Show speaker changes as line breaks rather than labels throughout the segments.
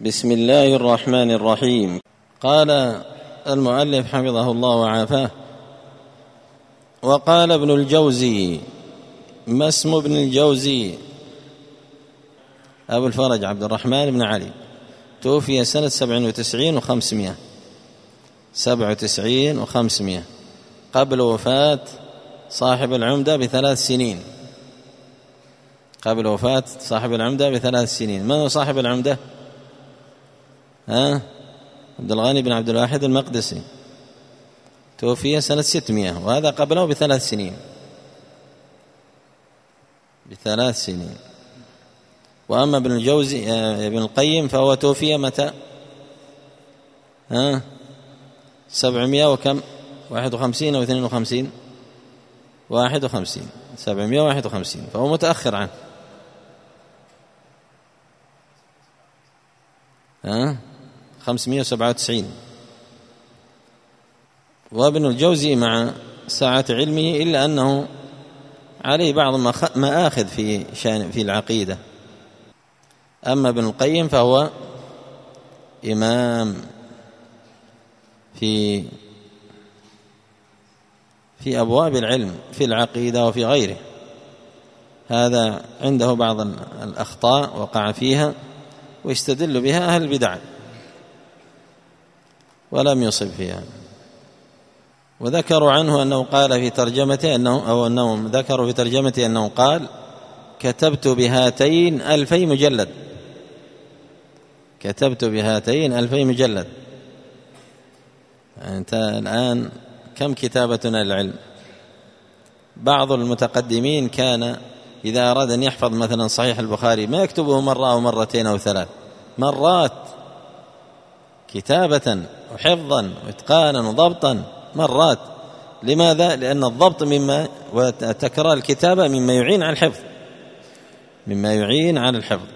بسم الله الرحمن الرحيم. قال المؤلف حفظه الله وعافاه: وقال ابن الجوزي. ما اسم ابن الجوزي؟ أبو الفرج عبد الرحمن بن علي، توفي سنة 97 و500 قبل وفاة صاحب العمدة ب3 سنين. قبل وفاة صاحب العمدة ب3 سنين. من هو صاحب العمدة؟ عبد الغني بن عبد الواحد المقدسي، توفي سنة 600، وهذا قبله ب3 سنين. وأما ابن الجوزي ابن القيم فهو توفي متى؟ 700 وكم؟ 51 أو 52؟ 51. 751، فهو متأخر عنه. 597. وابن الجوزي مع سعة علمه إلا أنه عليه بعض مآخذ في العقيدة. أما ابن القيم فهو إمام في أبواب العلم في العقيدة وفي غيره. هذا عنده بعض الأخطاء وقع فيها ويستدل بها أهل البدع ولم يصب فيها. وذكروا عنه أنه قال في ترجمته أنهم ذكروا في ترجمته أنه قال: كتبت بهاتين 2000 مجلد. كتبت بهاتين 2000 مجلد. أنت الآن كم كتابتنا للعلم؟ بعض المتقدمين كان إذا أراد أن يحفظ مثلا صحيح البخاري ما يكتبه مرة أو مرتين أو 3 مرات، كتابة وحفظا وإتقانا وضبطا مرات. لماذا؟ لأن الضبط وتكرار الكتابة مما يعين على الحفظ.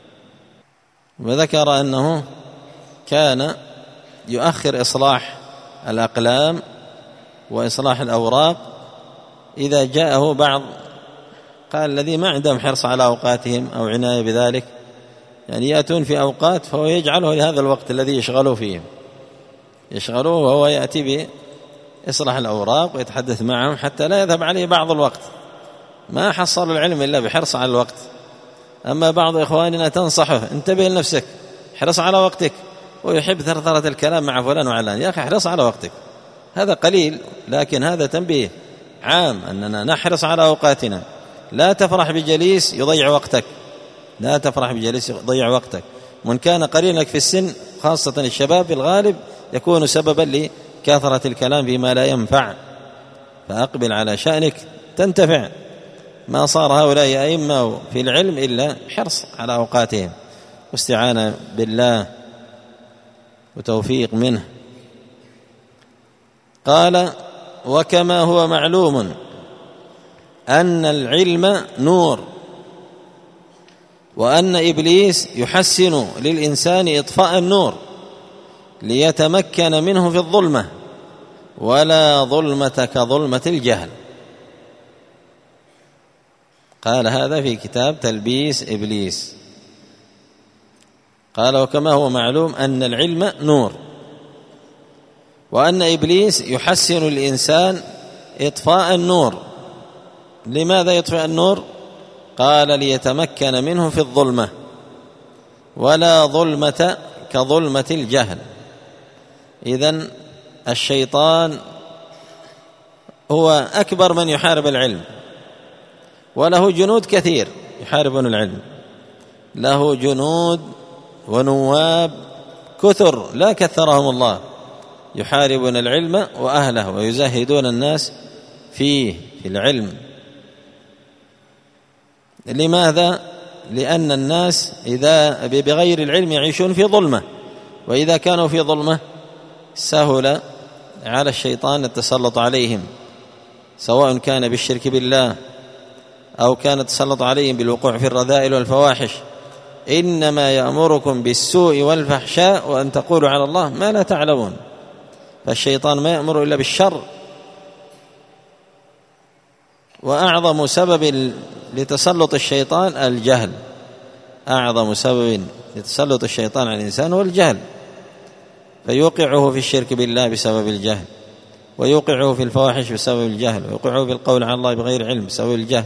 وذكر أنه كان يؤخر إصلاح الأقلام وإصلاح الأوراق إذا جاءه بعض، قال الذي ما عندهم حرص على أوقاتهم أو عناية بذلك، يعني يأتون في أوقات فهو يجعله لهذا الوقت الذي يشغلوا فيه، يشغلوه وهو يأتي بإصلاح الأوراق ويتحدث معهم حتى لا يذهب عليه بعض الوقت. ما حصل العلم إلا بحرص على الوقت. أما بعض إخواننا تنصحه: انتبه لنفسك، حرص على وقتك، ويحب ثرثرة الكلام مع فلان وعلان. يا أخي احرص على وقتك، هذا قليل، لكن هذا تنبيه عام أننا نحرص على أوقاتنا. لا تفرح بجليس يضيع وقتك، لا تفرح بجليس يضيع وقتك. من كان قرينك في السن، خاصة الشباب في الغالب، يكون سببا لكثرة الكلام فيما لا ينفع. فأقبل على شأنك تنتفع. ما صار هؤلاء أئمة في العلم إلا حرص على أوقاتهم واستعانة بالله وتوفيق منه. قال: وكما هو معلوم أن العلم نور، وأن إبليس يحسن للإنسان إطفاء النور ليتمكن منه في الظلمة، ولا ظلمة كظلمة الجهل. قال هذا في كتاب تلبيس إبليس. قال: وكما هو معلوم أن العلم نور، وأن إبليس يحسن الإنسان إطفاء النور. لماذا يطفئ النور؟ قال: ليتمكن منه في الظلمة، ولا ظلمة كظلمة الجهل. إذن الشيطان هو أكبر من يحارب العلم، وله جنود كثير يحاربون العلم، له جنود ونواب كثر لا كثرهم الله، يحاربون العلم وأهله ويزهدون الناس في العلم. لماذا؟ لأن الناس إذا بغير العلم يعيشون في ظلمة، وإذا كانوا في ظلمة سهل على الشيطان التسلط عليهم، سواء كان بالشرك بالله أو كان التسلط عليهم بالوقوع في الرذائل والفواحش. إنما يأمركم بالسوء والفحشاء وأن تقولوا على الله ما لا تعلمون. فالشيطان ما يأمر إلا بالشر. وأعظم سبب لتسلط الشيطان الجهل، أعظم سبب يتسلط الشيطان على الإنسان هو الجهل، فيوقعه في الشرك بالله بسبب الجهل، ويوقعه في الفواحش بسبب الجهل، ويوقعه بالقول على الله بغير علم بسبب الجهل.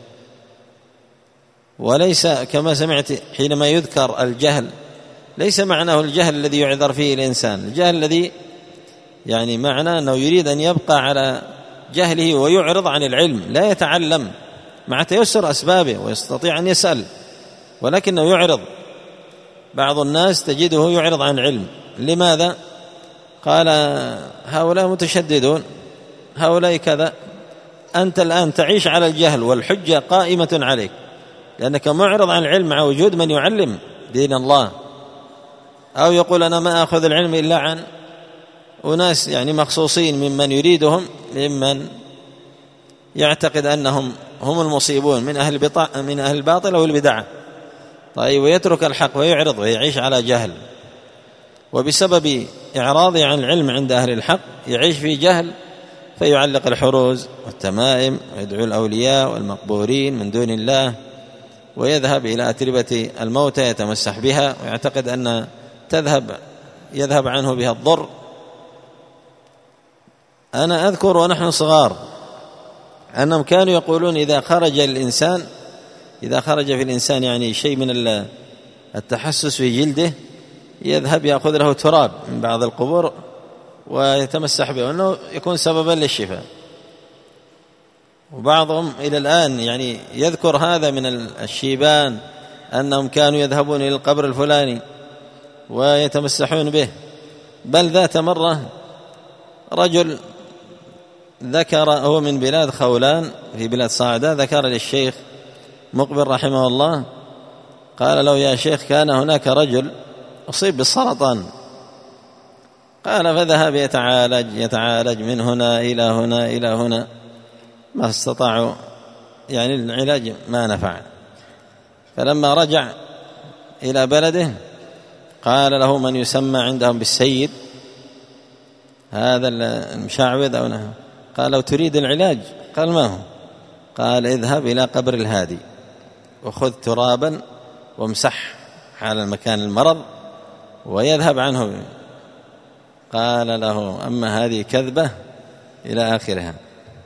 وليس كما سمعت حينما يذكر الجهل ليس معناه الجهل الذي يعذر فيه الإنسان، الجهل الذي يعني معناه أنه يريد أن يبقى على جهله ويعرض عن العلم، لا يتعلم مع تيسر أسبابه ويستطيع أن يسأل، ولكنه يعرض. بعض الناس تجده يعرض عن العلم. لماذا؟ قال هؤلاء متشددون، هؤلاء كذا. أنت الآن تعيش على الجهل والحجة قائمة عليك، لأنك معرض عن العلم مع وجود من يعلم دين الله. أو يقول أنا ما أخذ العلم إلا عن أناس يعني مخصوصين ممن يريدهم، ممن يعتقد أنهم هم المصيبون من أهل الباطل أو البدعة. طيب، ويترك الحق ويعرض ويعيش على جهل، وبسبب إعراضه عن العلم عند أهل الحق يعيش في جهل، فيعلق الحروز والتمائم ويدعو الأولياء والمقبورين من دون الله، ويذهب إلى أتربة الموتى يتمسح بها ويعتقد أن يذهب عنه بها الضر. أنا أذكر ونحن صغار أنهم كانوا يقولون إذا خرج في الإنسان يعني شيء من التحسس في جلده يذهب يأخذ له تراب من بعض القبور ويتمسح به، وأنه يكون سببا للشفاء. وبعضهم إلى الآن يعني يذكر هذا من الشيبان أنهم كانوا يذهبون إلى القبر الفلاني ويتمسحون به. بل ذات مرة رجل ذكر، هو من بلاد خولان في بلاد صاعدة، ذكر للشيخ مقبل رحمه الله، قال له يا شيخ كان هناك رجل أصيب بالسرطان، قال فذهب يتعالج من هنا إلى هنا إلى هنا، ما استطاعوا يعني العلاج ما نفع. فلما رجع إلى بلده قال له من يسمى عندهم بالسيد، هذا المشعوذ أو نحو، قال لو تريد العلاج، قال ما هو؟ قال اذهب إلى قبر الهادي وخذ ترابا وامسح على المكان المرض ويذهب عنه. قال له أما هذه كذبة إلى آخرها،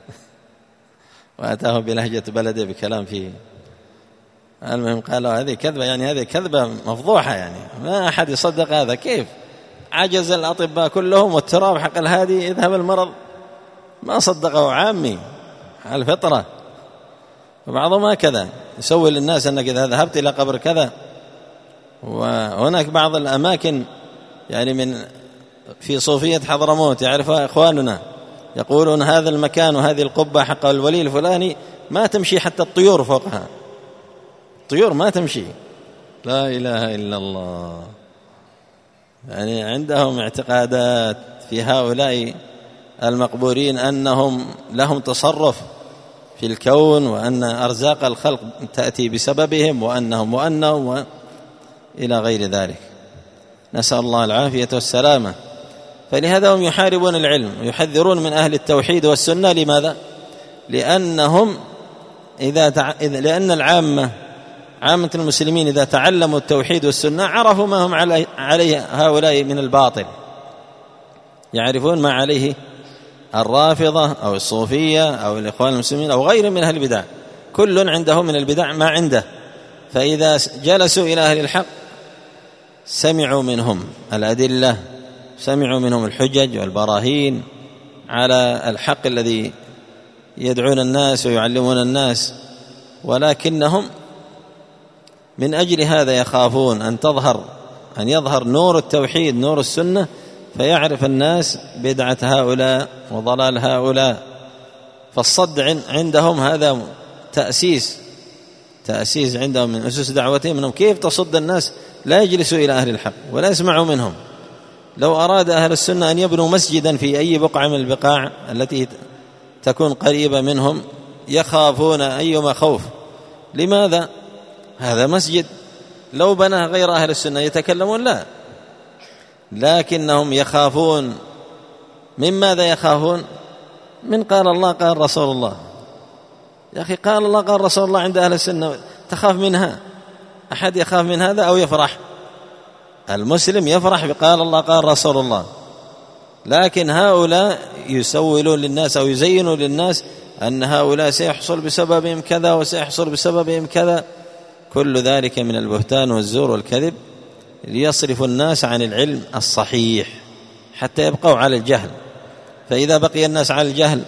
وأتاه بلهجة بلده بكلام فيه. المهم قال له هذه كذبة، يعني هذه كذبة مفضوحة، يعني ما أحد يصدق هذا. كيف عجز الأطباء كلهم والتراب حق الهادي يذهب المرض؟ ما صدقه عامي على الفطرة. وبعضهم هكذا يسوي للناس أنك إذا ذهبت إلى قبر كذا. وهناك بعض الأماكن يعني في صوفية حضرموت يعرفها إخواننا، يقولون هذا المكان وهذه القبة حق الولي الفلاني ما تمشي حتى الطيور فوقها، الطيور ما تمشي. لا إله إلا الله. يعني عندهم اعتقادات في هؤلاء المقبورين أنهم لهم تصرف في الكون، وأن أرزاق الخلق تأتي بسببهم، وأنهم إلى غير ذلك. نسأل الله العافية والسلامة. فلهذا هم يحاربون العلم ويحذرون من أهل التوحيد والسنة. لماذا؟ لأن عامة المسلمين إذا تعلموا التوحيد والسنة عرفوا ما هم عليه هؤلاء من الباطل، يعرفون ما عليه الرافضة أو الصوفية أو الإخوان المسلمين أو غير من أهل البدع. كل عنده من البدع ما عنده، فإذا جلسوا إلى أهل الحق سمعوا منهم الأدلة، سمعوا منهم الحجج والبراهين على الحق الذي يدعون الناس ويعلمون الناس، ولكنهم من أجل هذا يخافون أن يظهر نور التوحيد، نور السنة، فيعرف الناس بدعة هؤلاء وضلال هؤلاء. فالصد عندهم هذا تأسيس عندهم من أسس دعوتهم، منهم كيف تصد الناس لا يجلسوا إلى أهل الحق ولا يسمعوا منهم. لو أراد أهل السنة أن يبنوا مسجدا في أي بقعة من البقاع التي تكون قريبة منهم يخافون أيما خوف. لماذا؟ هذا مسجد، لو بناه غير أهل السنة يتكلمون؟ لا، لكنهم يخافون. من ماذا يخافون؟ من قال الله قال رسول الله. يا أخي قال الله قال رسول الله عند أهل السنة تخاف منها؟ أحد يخاف من هذا أو يفرح؟ المسلم يفرح بقال الله قال رسول الله، لكن هؤلاء يسولون للناس أو يزينوا للناس أن هؤلاء سيحصل بسببهم كذا وسيحصل بسببهم كذا، كل ذلك من البهتان والزور والكذب ليصرف الناس عن العلم الصحيح حتى يبقوا على الجهل. فإذا بقي الناس على الجهل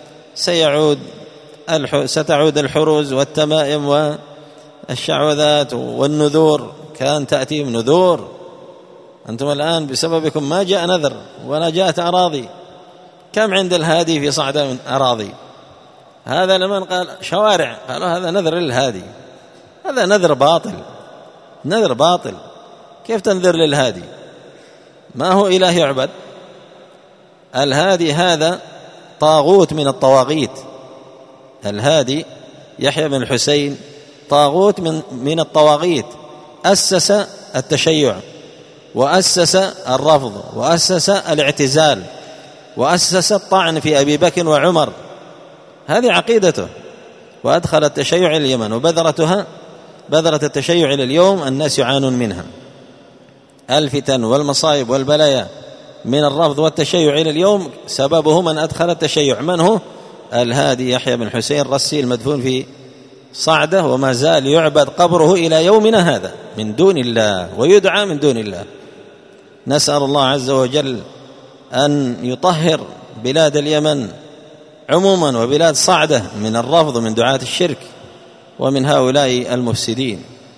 ستعود الحروز والتمائم والشعوذات والنذور. كان تأتيهم نذور، أنتم الآن بسببكم ما جاء نذر ولا جاءت أراضي. كم عند الهادي في صعدة من أراضي؟ هذا لمن قال شوارع قالوا هذا نذر للهادي، هذا نذر باطل، نذر باطل. كيف تنذر للهادي؟ ما هو إله يعبد. الهادي هذا طاغوت من الطواغيت. الهادي يحيى بن الحسين طاغوت من الطواغيت، أسس التشيع وأسس الرفض وأسس الاعتزال وأسس الطعن في أبي بكر وعمر، هذه عقيدته. وأدخل التشيع إلى اليمن، وبذرة التشيع إلى اليوم الناس يعانون منها. الفتن والمصائب والبلايا من الرفض والتشيع إلى اليوم سببه من أدخل التشيع. من هو؟ الهادي يحيى بن حسين الرسي المدفون في صعدة، وما زال يعبد قبره إلى يومنا هذا من دون الله ويدعى من دون الله. نسأل الله عز وجل أن يطهر بلاد اليمن عموما وبلاد صعدة من الرفض من دعاة الشرك ومن هؤلاء المفسدين.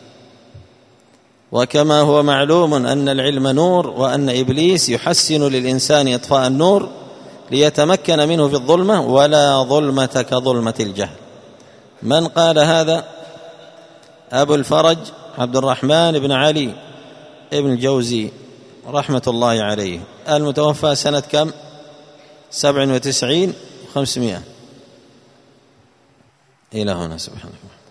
وكما هو معلوم أن العلم نور، وأن إبليس يحسن للإنسان إطفاء النور ليتمكن منه في الظلمة، ولا ظلمة كظلمة الجهل. من قال هذا؟ أبو الفرج عبد الرحمن بن علي ابن الجوزي رحمة الله عليه، المتوفى سنة كم؟ 97 و500. إلى هنا. سبحانك.